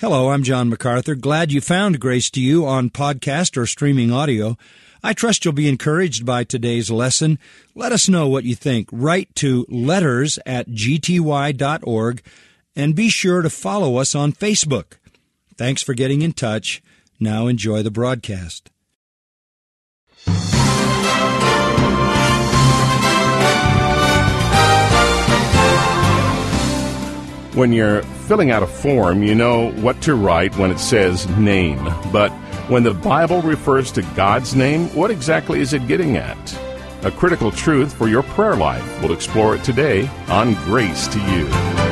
Hello, I'm John MacArthur. Glad you found Grace to You on podcast or streaming audio. I trust you'll be encouraged by today's lesson. Let us know what you think. Write to letters@gty.org and be sure to follow us on Facebook. Thanks for getting in touch. Now enjoy the broadcast. When you're filling out a form, you know what to write when it says name. But when the Bible refers to God's name, what exactly is it getting at? A critical truth for your prayer life. We'll explore it today on Grace to You.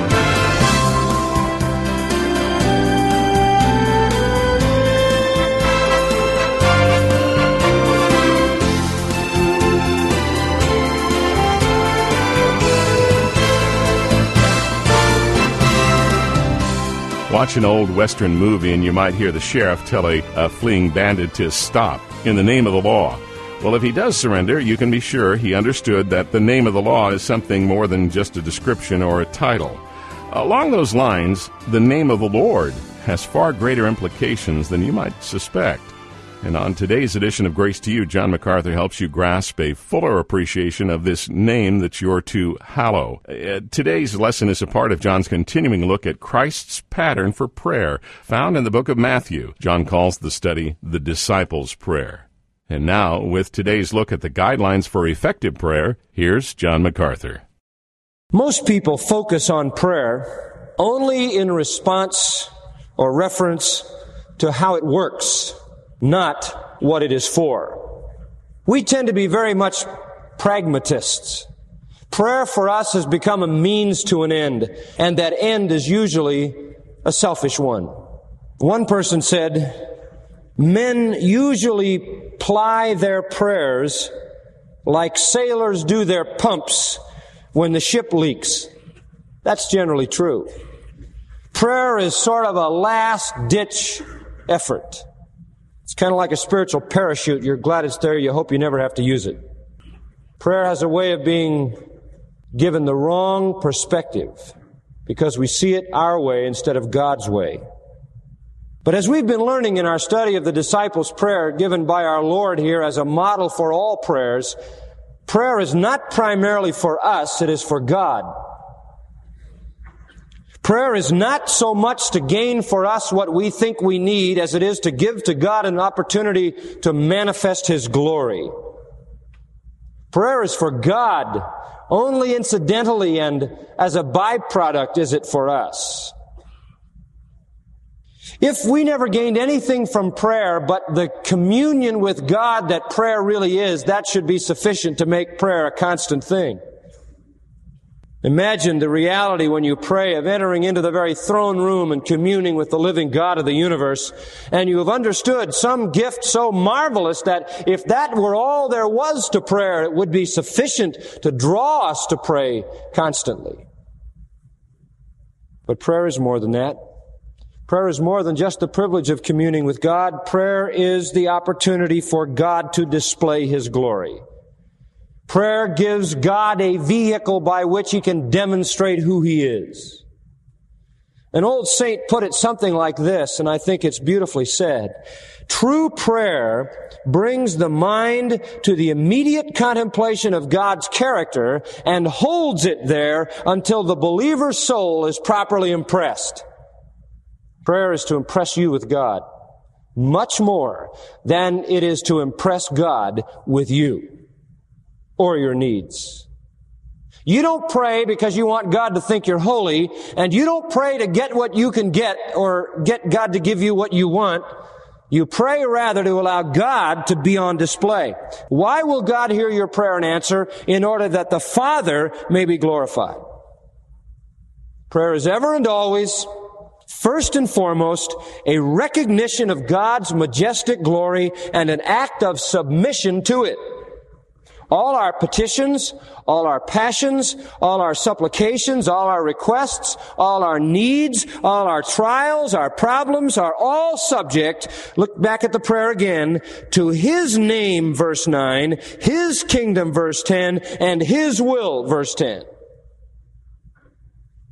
Watch an old Western movie and you might hear the sheriff tell a fleeing bandit to stop in the name of the law. Well, if he does surrender, you can be sure he understood that the name of the law is something more than just a description or a title. Along those lines, the name of the Lord has far greater implications than you might suspect. And on today's edition of Grace to You, John MacArthur helps you grasp a fuller appreciation of this name that you're to hallow. Today's lesson is a part of John's continuing look at Christ's pattern for prayer, found in the book of Matthew. John calls the study the Disciples' Prayer. And now, with today's look at the guidelines for effective prayer, here's John MacArthur. Most people focus on prayer only in response or reference to how it works, not what it is for. We tend to be very much pragmatists. Prayer for us has become a means to an end, and that end is usually a selfish one. One person said, "Men usually ply their prayers like sailors do their pumps when the ship leaks." That's generally true. Prayer is sort of a last-ditch effort. It's kind of like a spiritual parachute. You're glad it's there. You hope you never have to use it. Prayer has a way of being given the wrong perspective because we see it our way instead of God's way. But as we've been learning in our study of the disciples' prayer given by our Lord here as a model for all prayers, prayer is not primarily for us, it is for God. Prayer is not so much to gain for us what we think we need as it is to give to God an opportunity to manifest His glory. Prayer is for God. Only incidentally and as a byproduct is it for us. If we never gained anything from prayer but the communion with God that prayer really is, that should be sufficient to make prayer a constant thing. Imagine the reality when you pray of entering into the very throne room and communing with the living God of the universe, and you have understood some gift so marvelous that if that were all there was to prayer, it would be sufficient to draw us to pray constantly. But prayer is more than that. Prayer is more than just the privilege of communing with God. Prayer is the opportunity for God to display His glory. Prayer gives God a vehicle by which He can demonstrate who He is. An old saint put it something like this, and I think it's beautifully said. True prayer brings the mind to the immediate contemplation of God's character and holds it there until the believer's soul is properly impressed. Prayer is to impress you with God much more than it is to impress God with you or your needs. You don't pray because you want God to think you're holy, and you don't pray to get what you can get or get God to give you what you want. You pray rather to allow God to be on display. Why will God hear your prayer and answer? In order that the Father may be glorified. Prayer is ever and always, first and foremost, a recognition of God's majestic glory and an act of submission to it. All our petitions, all our passions, all our supplications, all our requests, all our needs, all our trials, our problems are all subject, look back at the prayer again, to His name, verse 9, His kingdom, verse 10, and His will, verse 10.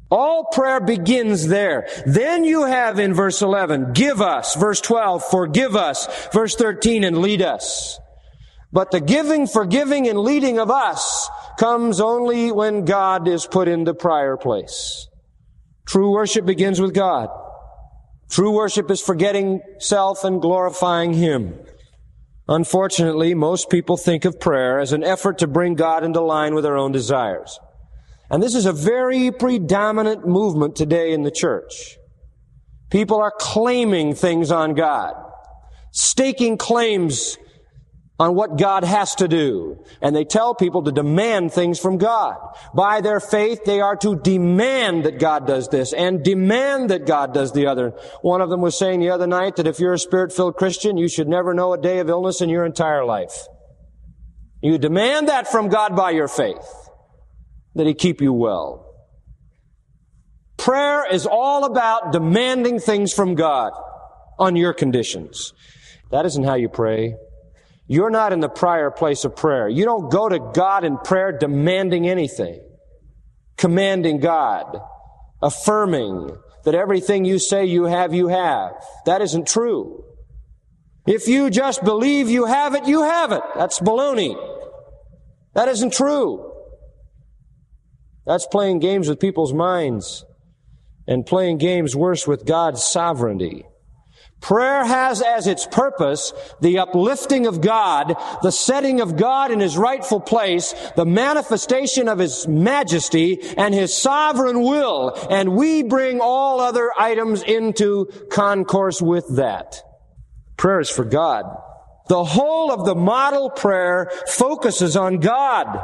All prayer begins there. Then you have in verse 11, give us. Verse 12, forgive us. Verse 13, and lead us. But the giving, forgiving, and leading of us comes only when God is put in the prior place. True worship begins with God. True worship is forgetting self and glorifying Him. Unfortunately, most people think of prayer as an effort to bring God into line with their own desires. And this is a very predominant movement today in the church. People are claiming things on God, staking claims on what God has to do. And they tell people to demand things from God. By their faith, they are to demand that God does this and demand that God does the other. One of them was saying the other night that if you're a Spirit-filled Christian, you should never know a day of illness in your entire life. You demand that from God by your faith, that He keep you well. Prayer is all about demanding things from God on your conditions. That isn't how you pray. You're not in the prior place of prayer. You don't go to God in prayer demanding anything, commanding God, affirming that everything you say you have, you have. That isn't true. If you just believe you have it, you have it. That's baloney. That isn't true. That's playing games with people's minds and playing games worse with God's sovereignty. Prayer has as its purpose the uplifting of God, the setting of God in His rightful place, the manifestation of His majesty and His sovereign will, and we bring all other items into concourse with that. Prayer is for God. The whole of the model prayer focuses on God.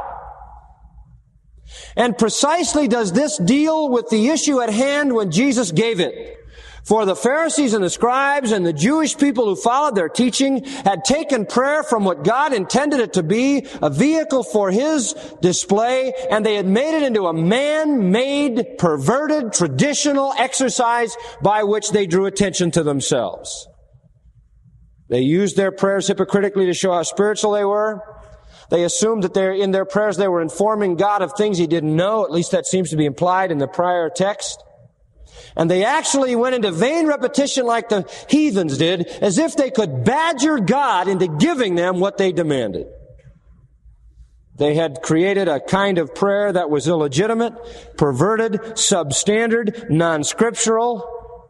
And precisely does this deal with the issue at hand when Jesus gave it. For the Pharisees and the scribes and the Jewish people who followed their teaching had taken prayer from what God intended it to be, a vehicle for His display, and they had made it into a man-made, perverted, traditional exercise by which they drew attention to themselves. They used their prayers hypocritically to show how spiritual they were. They assumed that in their prayers they were informing God of things He didn't know. At least that seems to be implied in the prior text. And they actually went into vain repetition like the heathens did, as if they could badger God into giving them what they demanded. They had created a kind of prayer that was illegitimate, perverted, substandard, non-scriptural.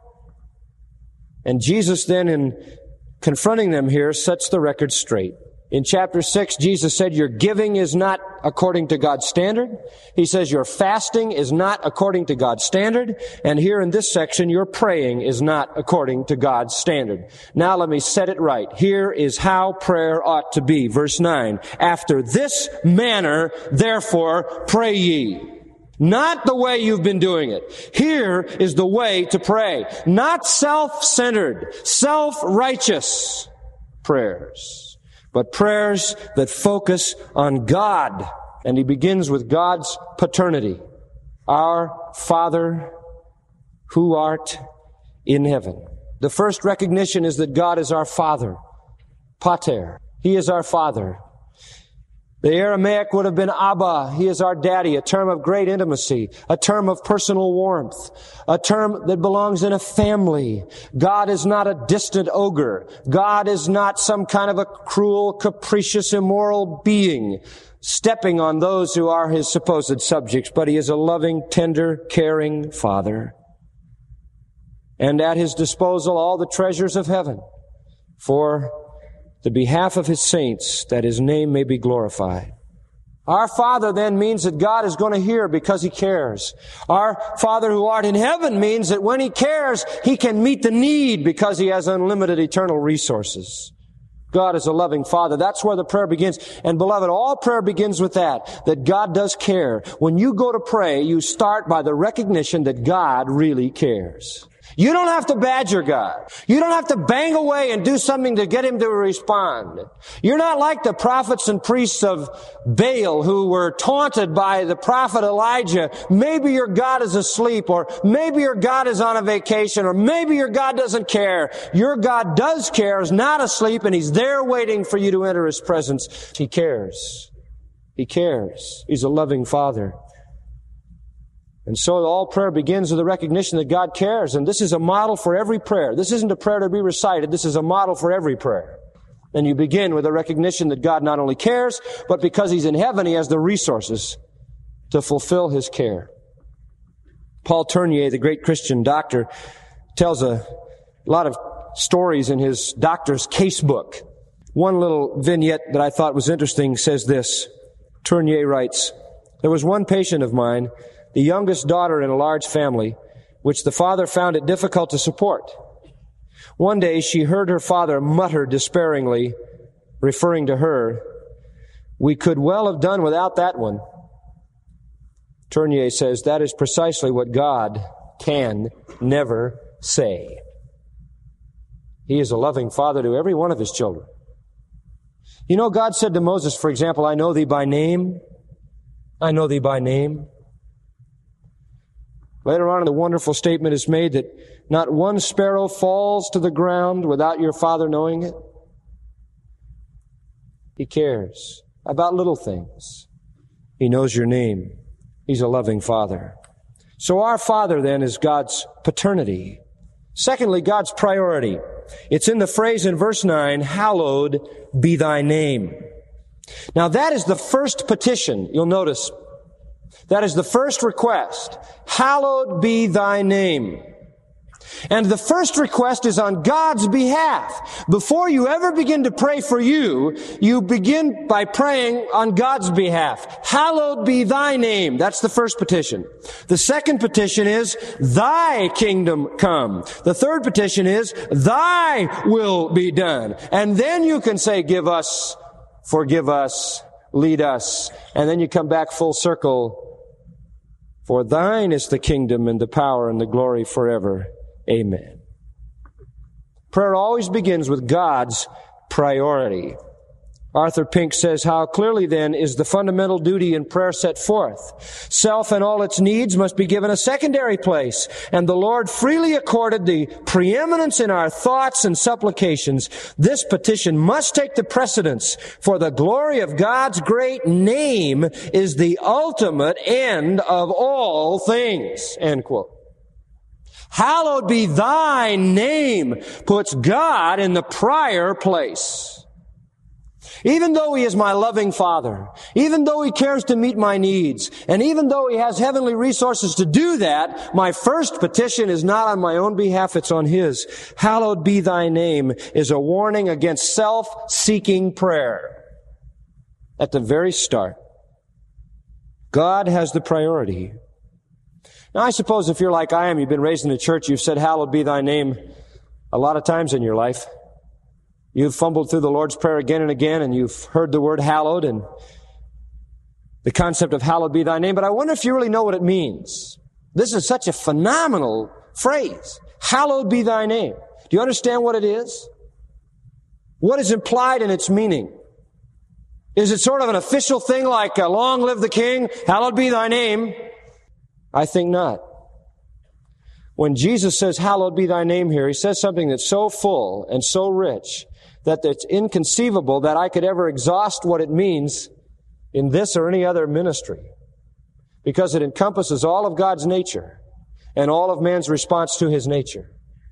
And Jesus then, in confronting them here, sets the record straight. In chapter 6, Jesus said, your giving is not according to God's standard. He says your fasting is not according to God's standard. And here in this section, your praying is not according to God's standard. Now let me set it right. Here is how prayer ought to be. Verse 9, after this manner, therefore, pray ye. Not the way you've been doing it. Here is the way to pray. Not self-centered, self-righteous prayers, but prayers that focus on God. And he begins with God's paternity. Our Father who art in heaven. The first recognition is that God is our Father. Pater. He is our Father. The Aramaic would have been Abba. He is our daddy, a term of great intimacy, a term of personal warmth, a term that belongs in a family. God is not a distant ogre. God is not some kind of a cruel, capricious, immoral being stepping on those who are His supposed subjects, but He is a loving, tender, caring Father. And at His disposal all the treasures of heaven for the behalf of His saints, that His name may be glorified. Our Father then means that God is going to hear because He cares. Our Father who art in heaven means that when He cares, He can meet the need because He has unlimited eternal resources. God is a loving Father. That's where the prayer begins. And beloved, all prayer begins with that God does care. When you go to pray, you start by the recognition that God really cares. You don't have to badger God. You don't have to bang away and do something to get Him to respond. You're not like the prophets and priests of Baal who were taunted by the prophet Elijah. Maybe your God is asleep, or maybe your God is on a vacation, or maybe your God doesn't care. Your God does care, is not asleep, and He's there waiting for you to enter His presence. He cares. He cares. He's a loving Father. And so all prayer begins with the recognition that God cares, and this is a model for every prayer. This isn't a prayer to be recited. This is a model for every prayer. And you begin with a recognition that God not only cares, but because He's in heaven, He has the resources to fulfill His care. Paul Tournier, the great Christian doctor, tells a lot of stories in his doctor's casebook. One little vignette that I thought was interesting says this. Tournier writes, "There was one patient of mine, the youngest daughter in a large family, which the father found it difficult to support. One day she heard her father mutter despairingly, referring to her, 'We could well have done without that one.' Tournier says that is precisely what God can never say. He is a loving father to every one of His children. You know, God said to Moses, for example, 'I know thee by name. I know thee by name.' Later on, the wonderful statement is made that not one sparrow falls to the ground without your Father knowing it. He cares about little things. He knows your name. He's a loving Father. So our Father, then, is God's paternity. Secondly, God's priority. It's in the phrase in verse 9, "Hallowed be thy name." Now that is the first petition. You'll notice that is the first request. Hallowed be thy name. And the first request is on God's behalf. Before you ever begin to pray for you, you begin by praying on God's behalf. Hallowed be thy name. That's the first petition. The second petition is, thy kingdom come. The third petition is, thy will be done. And then you can say, give us, forgive us, lead us. And then you come back full circle. For thine is the kingdom and the power and the glory forever. Amen. Prayer always begins with God's priority. Arthur Pink says, how clearly then is the fundamental duty in prayer set forth. Self and all its needs must be given a secondary place, and the Lord freely accorded the preeminence in our thoughts and supplications. This petition must take the precedence, for the glory of God's great name is the ultimate end of all things. End quote. Hallowed be thy name puts God in the prior place. Even though He is my loving Father, even though He cares to meet my needs, and even though He has heavenly resources to do that, my first petition is not on my own behalf, it's on His. Hallowed be thy name is a warning against self-seeking prayer. At the very start, God has the priority. Now, I suppose if you're like I am, you've been raised in the church, you've said, hallowed be thy name a lot of times in your life. You've fumbled through the Lord's Prayer again and again, and you've heard the word hallowed and the concept of hallowed be thy name, but I wonder if you really know what it means. This is such a phenomenal phrase. Hallowed be thy name. Do you understand what it is? What is implied in its meaning? Is it sort of an official thing like, long live the king, hallowed be thy name? I think not. When Jesus says, hallowed be thy name here, He says something that's so full and so rich that it's inconceivable that I could ever exhaust what it means in this or any other ministry. Because it encompasses all of God's nature and all of man's response to His nature.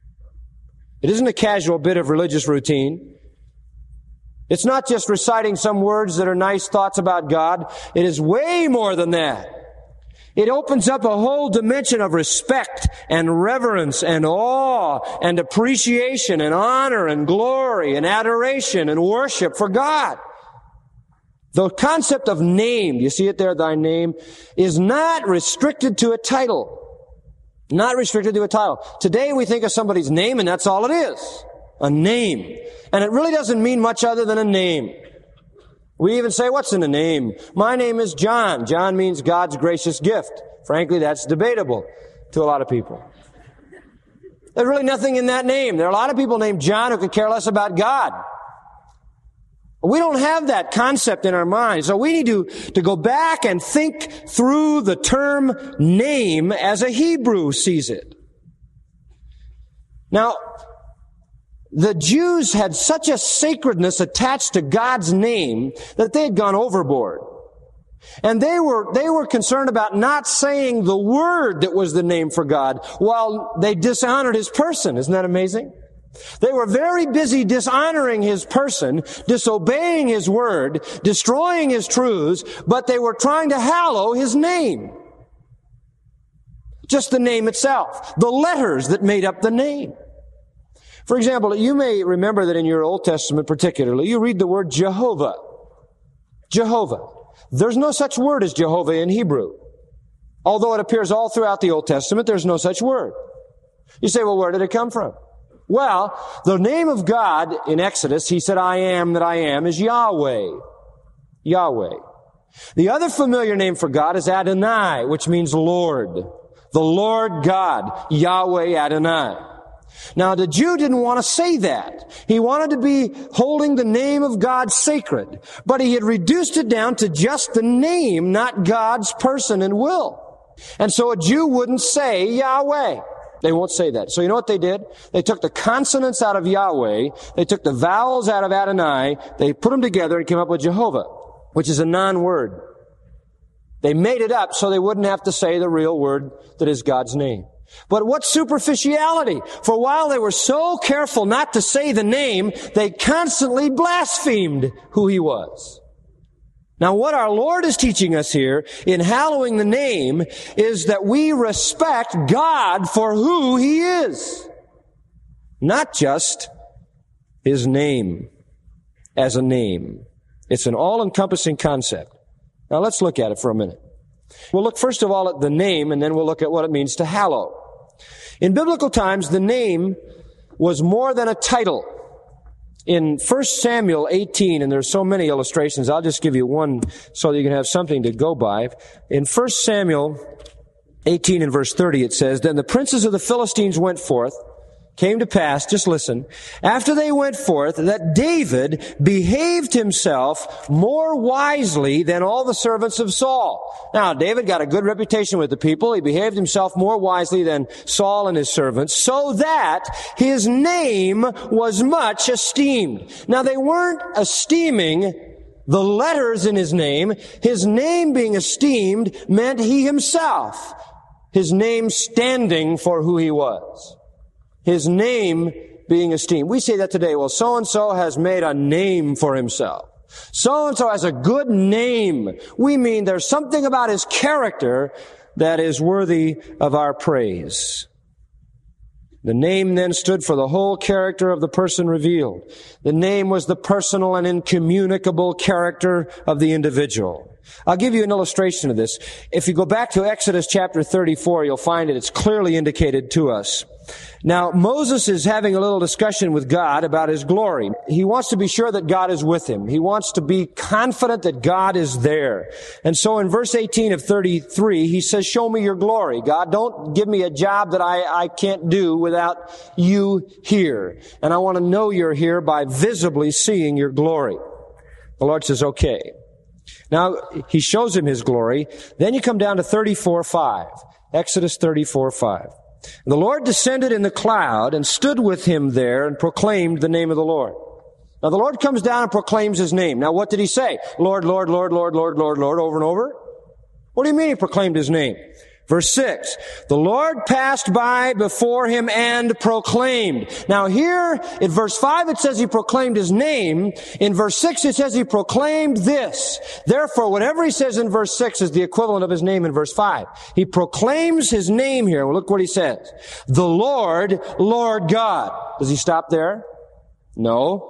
It isn't a casual bit of religious routine. It's not just reciting some words that are nice thoughts about God. It is way more than that. It opens up a whole dimension of respect and reverence and awe and appreciation and honor and glory and adoration and worship for God. The concept of name, you see it there, thy name, is not restricted to a title. Not restricted to a title. Today we think of somebody's name and that's all it is. A name. And it really doesn't mean much other than a name. We even say, what's in a name? My name is John. John means God's gracious gift. Frankly, that's debatable to a lot of people. There's really nothing in that name. There are a lot of people named John who could care less about God. We don't have that concept in our minds. So we need to go back and think through the term name as a Hebrew sees it. Now, the Jews had such a sacredness attached to God's name that they had gone overboard. And they were concerned about not saying the word that was the name for God while they dishonored His person. Isn't that amazing? They were very busy dishonoring His person, disobeying His word, destroying His truths, but they were trying to hallow His name. Just the name itself. The letters that made up the name. For example, you may remember that in your Old Testament particularly, you read the word Jehovah. Jehovah. There's no such word as Jehovah in Hebrew. Although it appears all throughout the Old Testament, there's no such word. You say, well, where did it come from? Well, the name of God in Exodus, He said, I am that I am, is Yahweh. Yahweh. The other familiar name for God is Adonai, which means Lord. The Lord God, Yahweh Adonai. Now, the Jew didn't want to say that. He wanted to be holding the name of God sacred. But he had reduced it down to just the name, not God's person and will. And so a Jew wouldn't say Yahweh. They won't say that. So you know what they did? They took the consonants out of Yahweh. They took the vowels out of Adonai. They put them together and came up with Jehovah, which is a non-word. They made it up so they wouldn't have to say the real word that is God's name. But what superficiality! For while they were so careful not to say the name, they constantly blasphemed who He was. Now what our Lord is teaching us here in hallowing the name is that we respect God for who He is. Not just His name as a name. It's an all-encompassing concept. Now let's look at it for a minute. We'll look first of all at the name, and then we'll look at what it means to hallow. In biblical times, the name was more than a title. In 1 Samuel 18, and there's so many illustrations, I'll just give you one so that you can have something to go by. In 1 Samuel 18 and verse 30 it says, Then the princes of the Philistines went forth. Came to pass, just listen, after they went forth, that David behaved himself more wisely than all the servants of Saul. Now, David got a good reputation with the people. He behaved himself more wisely than Saul and his servants, so that his name was much esteemed. Now, they weren't esteeming the letters in his name. His name being esteemed meant he himself, his name standing for who he was. His name being esteemed. We say that today. Well, so-and-so has made a name for himself. So-and-so has a good name. We mean there's something about his character that is worthy of our praise. The name then stood for the whole character of the person revealed. The name was the personal and incommunicable character of the individual. I'll give you an illustration of this. If you go back to Exodus chapter 34, you'll find it's clearly indicated to us. Now, Moses is having a little discussion with God about his glory. He wants to be sure that God is with him. He wants to be confident that God is there. And so in verse 18 of 33, he says, show me your glory. God, don't give me a job that I can't do without you here. And I want to know you're here by visibly seeing your glory. The Lord says, okay. Now, he shows him his glory. Then you come down to 34:5. Exodus 34:5. The Lord descended in the cloud and stood with him there and proclaimed the name of the Lord. Now the Lord comes down and proclaims his name. Now what did he say? Lord, Lord, Lord, Lord, Lord, Lord, Lord, over and over? What do you mean he proclaimed his name? Verse 6, the Lord passed by before him and proclaimed. Now here, in verse 5, it says he proclaimed his name. In verse 6, it says he proclaimed this. Therefore, whatever he says in verse 6 is the equivalent of his name in verse 5. He proclaims his name here. Well, look what he says. The Lord, Lord God. Does he stop there? No.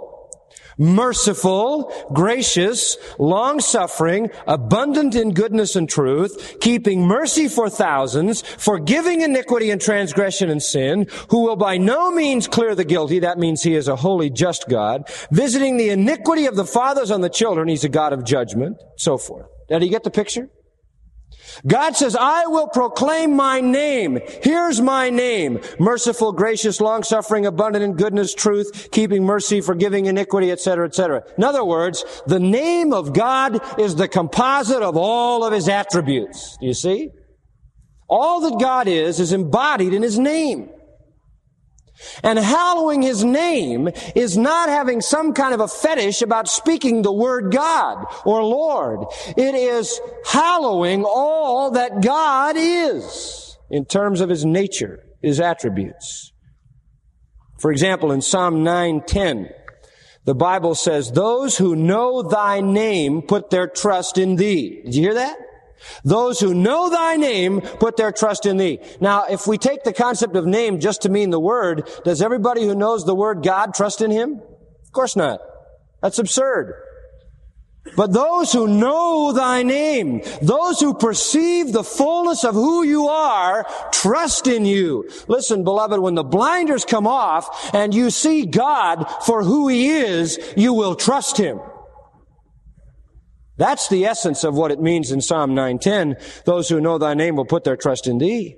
Merciful, gracious, long-suffering, abundant in goodness and truth, keeping mercy for thousands, forgiving iniquity and transgression and sin, who will by no means clear the guilty, that means he is a holy, just God, visiting the iniquity of the fathers on the children, he's a God of judgment, so forth. Now, do you get the picture? God says, I will proclaim my name. Here's my name. Merciful, gracious, long-suffering, abundant in goodness, truth, keeping mercy, forgiving iniquity, etc., etc. In other words, the name of God is the composite of all of his attributes. Do you see? All that God is embodied in his name. And hallowing His name is not having some kind of a fetish about speaking the word God or Lord. It is hallowing all that God is in terms of His nature, His attributes. For example, in Psalm 9:10, the Bible says, "Those who know Thy name put their trust in Thee." Did you hear that? Those who know Thy name put their trust in Thee. Now, if we take the concept of name just to mean the word, does everybody who knows the word God trust in Him? Of course not. That's absurd. But those who know Thy name, those who perceive the fullness of who You are, trust in You. Listen, beloved, when the blinders come off and you see God for who He is, you will trust Him. That's the essence of what it means in Psalm 9:10. Those who know Thy name will put their trust in Thee.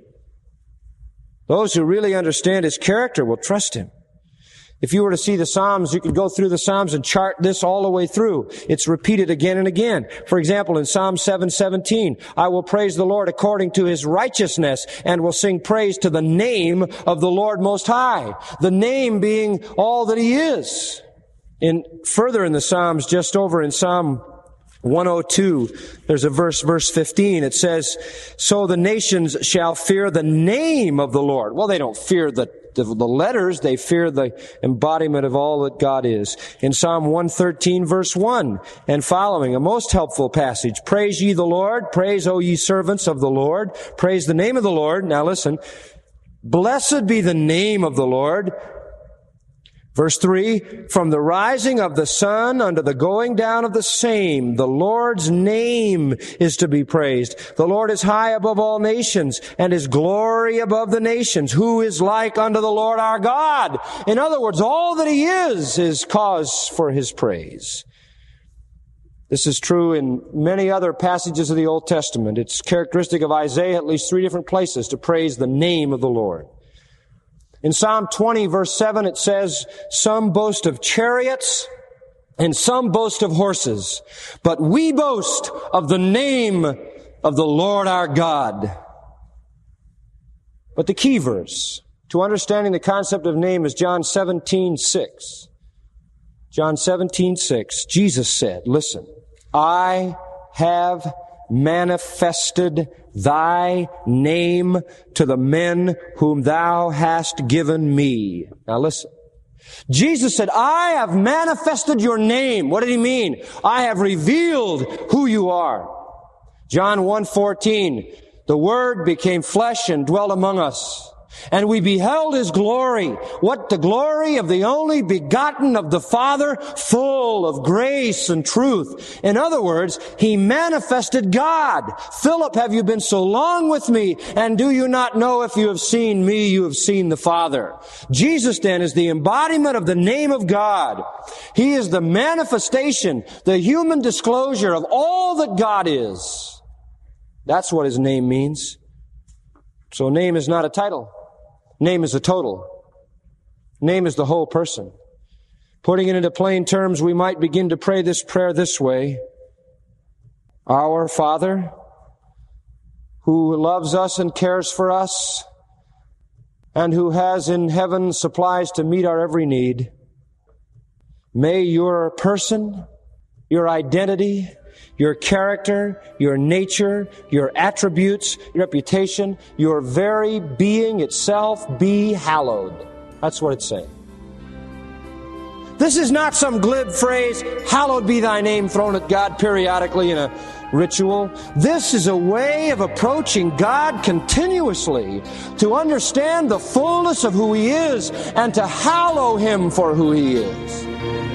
Those who really understand His character will trust Him. If you were to see the Psalms, you could go through the Psalms and chart this all the way through. It's repeated again and again. For example, in Psalm 7:17, "I will praise the Lord according to His righteousness and will sing praise to the name of the Lord Most High." The name being all that He is. Further in the Psalms, just over in Psalm 102, there's a verse 15. It says, "So the nations shall fear the name of the Lord." Well, they don't fear the letters, they fear the embodiment of all that God is. In Psalm 113, verse 1 and following, a most helpful passage. "Praise ye the Lord, praise, O ye servants of the Lord, praise the name of the Lord." Now listen, "Blessed be the name of the Lord." Verse 3, "From the rising of the sun unto the going down of the same, the Lord's name is to be praised. The Lord is high above all nations, and His glory above the nations. Who is like unto the Lord our God?" In other words, all that He is cause for His praise. This is true in many other passages of the Old Testament. It's characteristic of Isaiah, at least 3 different places, to praise the name of the Lord. In Psalm 20, verse 7, it says, "Some boast of chariots and some boast of horses, but we boast of the name of the Lord our God." But the key verse to understanding the concept of name is John 17:6. John 17:6, Jesus said, listen, "I have manifested Thy name to the men whom Thou hast given me." Now listen. Jesus said, "I have manifested Your name." What did He mean? I have revealed who You are. John 1:14, "The Word became flesh and dwelt among us. And we beheld His glory." What? The glory of the only begotten of the Father, full of grace and truth. In other words, He manifested God. "Philip, have you been so long with me? And do you not know if you have seen me, you have seen the Father?" Jesus then is the embodiment of the name of God. He is the manifestation, the human disclosure of all that God is. That's what His name means. So name is not a title. Name is a total. Name is the whole person. Putting it into plain terms, we might begin to pray this prayer this way. Our Father, who loves us and cares for us, and who has in heaven supplies to meet our every need, may Your person, Your identity, Your character, Your nature, Your attributes, Your reputation, Your very being itself be hallowed. That's what it's saying. This is not some glib phrase, "Hallowed be Thy name," thrown at God periodically in a ritual. This is a way of approaching God continuously to understand the fullness of who He is and to hallow Him for who He is.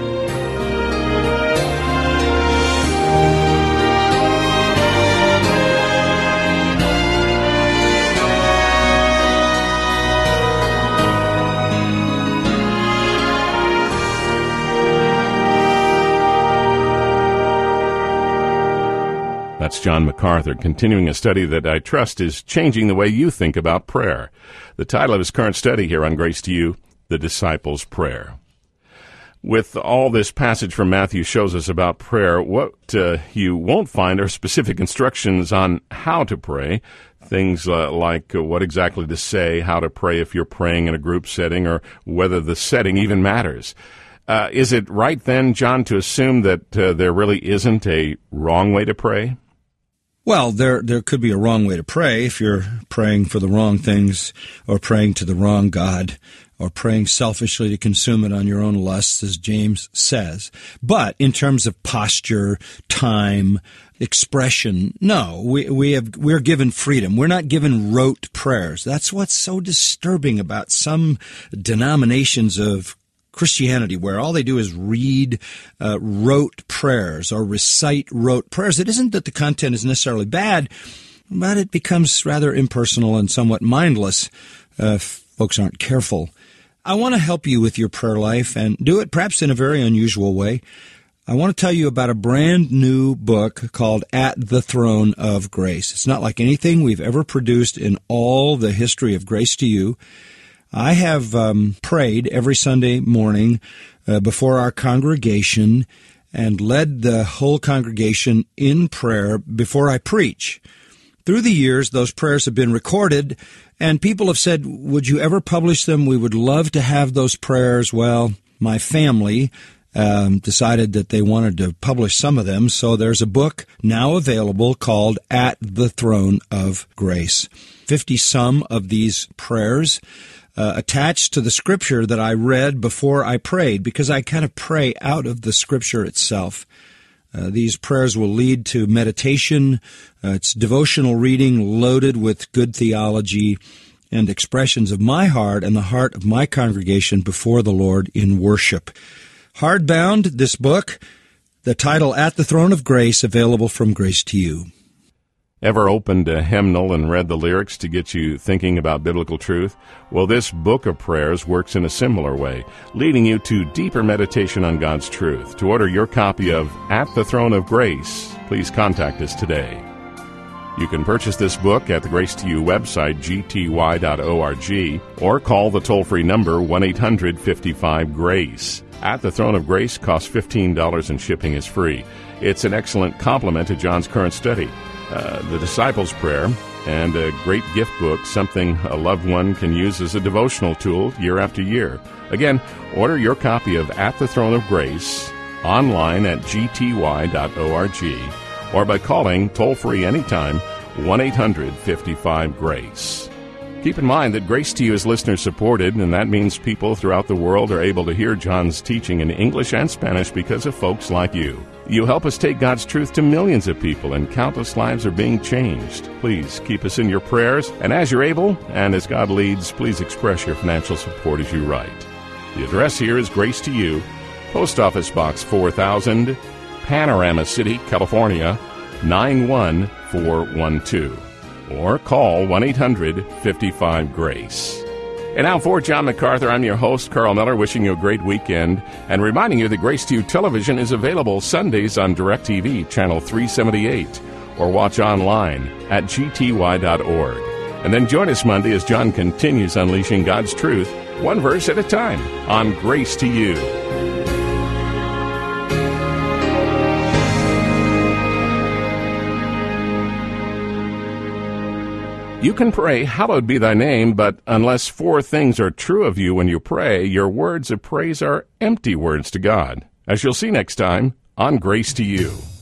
That's John MacArthur, continuing a study that I trust is changing the way you think about prayer. The title of his current study here on Grace to You, The Disciples' Prayer. With all this passage from Matthew shows us about prayer, what you won't find are specific instructions on how to pray. Things like what exactly to say, how to pray if you're praying in a group setting, or whether the setting even matters. Is it right then, John, to assume that there really isn't a wrong way to pray? Well, there could be a wrong way to pray if you're praying for the wrong things, or praying to the wrong God, or praying selfishly to consume it on your own lusts, as James says. But in terms of posture, time, expression, no, we're given freedom. We're not given rote prayers. That's what's so disturbing about some denominations of Christianity, where all they do is read rote prayers or recite rote prayers. It isn't that the content is necessarily bad, but it becomes rather impersonal and somewhat mindless if folks aren't careful. I want to help you with your prayer life and do it perhaps in a very unusual way. I want to tell you about a brand new book called At the Throne of Grace. It's not like anything we've ever produced in all the history of Grace to You. I have prayed every Sunday morning before our congregation and led the whole congregation in prayer before I preach. Through the years, those prayers have been recorded, and people have said, would you ever publish them? We would love to have those prayers. Well, my family decided that they wanted to publish some of them, so there's a book now available called At the Throne of Grace. 50-some of these prayers attached to the Scripture that I read before I prayed, because I kind of pray out of the Scripture itself. These prayers will lead to meditation. It's devotional reading loaded with good theology and expressions of my heart and the heart of my congregation before the Lord in worship. Hardbound, this book, the title At the Throne of Grace, available from Grace to You. Ever opened a hymnal and read the lyrics to get you thinking about biblical truth? Well, this book of prayers works in a similar way, leading you to deeper meditation on God's truth. To order your copy of At the Throne of Grace, please contact us today. You can purchase this book at the Grace to You website, gty.org, or call the toll-free number 1-800-55-GRACE. At the Throne of Grace costs $15 and shipping is free. It's an excellent complement to John's current study. The Disciples' Prayer, and a great gift book, something a loved one can use as a devotional tool year after year. Again, order your copy of At the Throne of Grace online at gty.org or by calling toll-free anytime 1-800-55-GRACE. Keep in mind that Grace to You is listener-supported, and that means people throughout the world are able to hear John's teaching in English and Spanish because of folks like you. You help us take God's truth to millions of people, and countless lives are being changed. Please keep us in your prayers, and as you're able, and as God leads, please express your financial support as you write. The address here is Grace to You, Post Office Box 4000, Panorama City, California, 91412. Or call 1-800-55-GRACE. And now for John MacArthur, I'm your host, Carl Miller, wishing you a great weekend and reminding you that Grace to You Television is available Sundays on DirecTV, Channel 378, or watch online at gty.org. And then join us Monday as John continues unleashing God's truth, one verse at a time, on Grace to You. You can pray, hallowed be thy name, but unless 4 things are true of you when you pray, your words of praise are empty words to God. As you'll see next time on Grace to You.